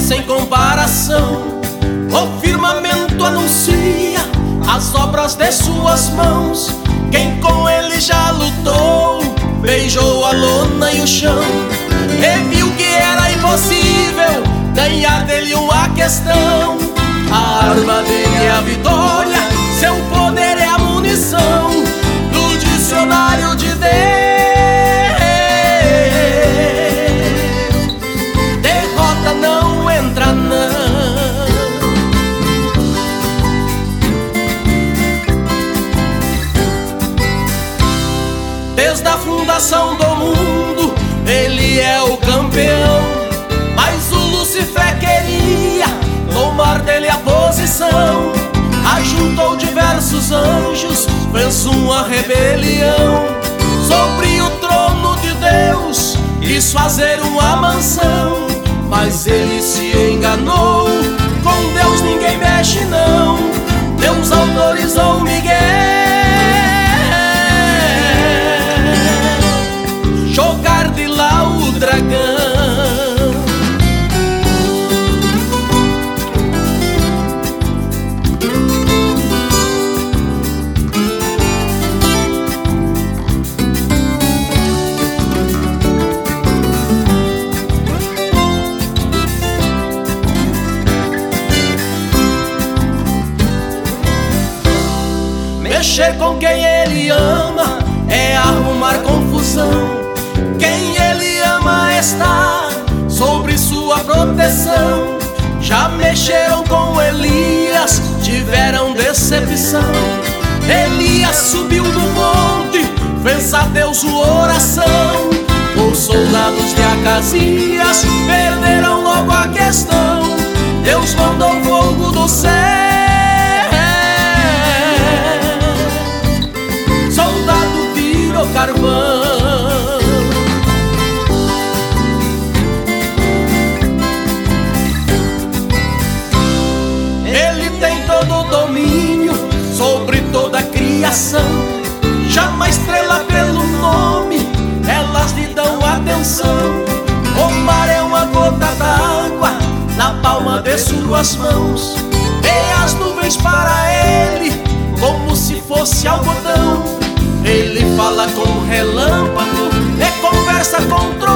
sem comparação. O firmamento anuncia as obras de suas mãos. Quem com ele já lutou, beijou a lona e o chão, e viu que era impossível ganhar dele uma questão. A arma dele é a vitória, seu poder é a munição do dicionário de Deus. Derrota não entra não. Desde a fundação do mundo ele é o campeão, mas o Lúcifer queria tomar dele a posição. Ajuntou diversos anjos, fez uma rebelião. Sobre o trono de Deus quis fazer uma mansão, mas ele se enganou. Com Deus ninguém mexe não. Deus autorizou Miguel jogar de lá o dragão. Mexer com quem ele ama é arrumar confusão. Quem ele ama está sobre sua proteção. Já mexeram com Elias, tiveram decepção. Elias subiu do monte, fez a Deus uma oração. Os soldados de Acasias perderam logo a questão. Deus mandou fogo do céu, soldado virou carvão. Ele tem todo o domínio sobre toda a criação. Chama a estrela pelo nome, elas lhe dão atenção. O mar é uma gota d'água na palma de suas mãos, e as nuvens para ele como se fosse algodão. Ele fala com relâmpago e conversa com trovão.